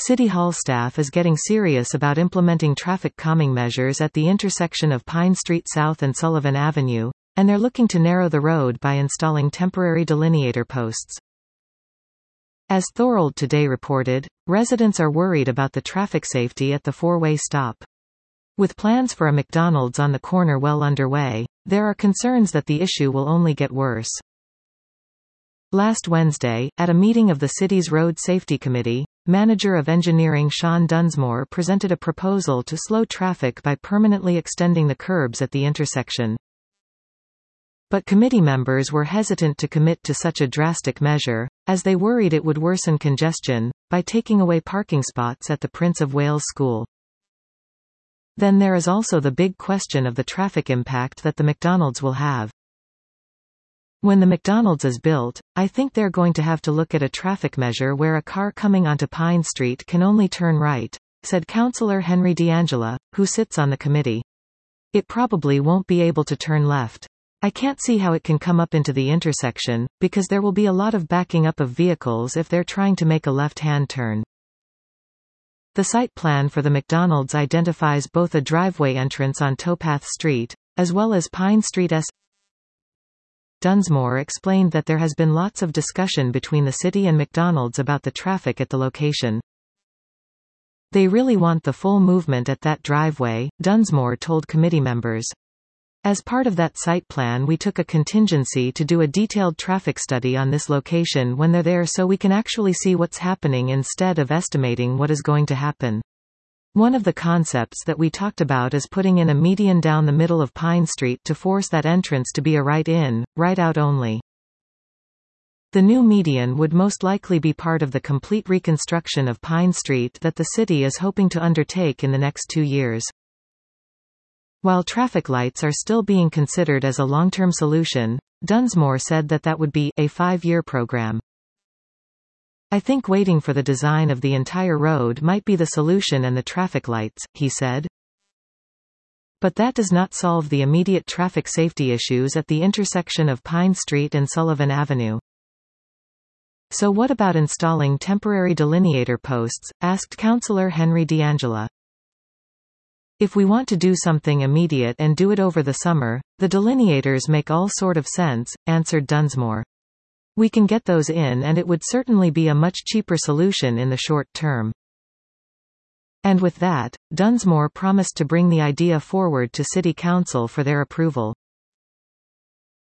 City Hall staff is getting serious about implementing traffic calming measures at the intersection of Pine Street South and Sullivan Avenue, and they're looking to narrow the road by installing temporary delineator posts. As Thorold Today reported, residents are worried about the traffic safety at the four-way stop. With plans for a McDonald's on the corner well underway, there are concerns that the issue will only get worse. Last Wednesday, at a meeting of the city's Road Safety Committee, Manager of Engineering Sean Dunsmore presented a proposal to slow traffic by permanently extending the curbs at the intersection. But committee members were hesitant to commit to such a drastic measure, as they worried it would worsen congestion, by taking away parking spots at the Prince of Wales School. Then there is also the big question of the traffic impact that the McDonald's will have. When the McDonald's is built, I think they're going to have to look at a traffic measure where a car coming onto Pine Street can only turn right, said Councillor Henry D'Angela, who sits on the committee. It probably won't be able to turn left. I can't see how it can come up into the intersection, because there will be a lot of backing up of vehicles if they're trying to make a left-hand turn. The site plan for the McDonald's identifies both a driveway entrance on Towpath Street, as well as Pine Street S. Dunsmore explained that there has been lots of discussion between the city and McDonald's about the traffic at the location. They really want the full movement at that driveway, Dunsmore told committee members. As part of that site plan, we took a contingency to do a detailed traffic study on this location when they're there so we can actually see what's happening instead of estimating what is going to happen. One of the concepts that we talked about is putting in a median down the middle of Pine Street to force that entrance to be a right-in, right-out only. The new median would most likely be part of the complete reconstruction of Pine Street that the city is hoping to undertake in the next 2 years. While traffic lights are still being considered as a long-term solution, Dunsmore said that would be a 5-year program. I think waiting for the design of the entire road might be the solution and the traffic lights, he said. But that does not solve the immediate traffic safety issues at the intersection of Pine Street and Sullivan Avenue. So what about installing temporary delineator posts, asked Councillor Henry D'Angela. If we want to do something immediate and do it over the summer, the delineators make all sort of sense, answered Dunsmore. We can get those in and it would certainly be a much cheaper solution in the short term. And with that, Dunsmore promised to bring the idea forward to City Council for their approval.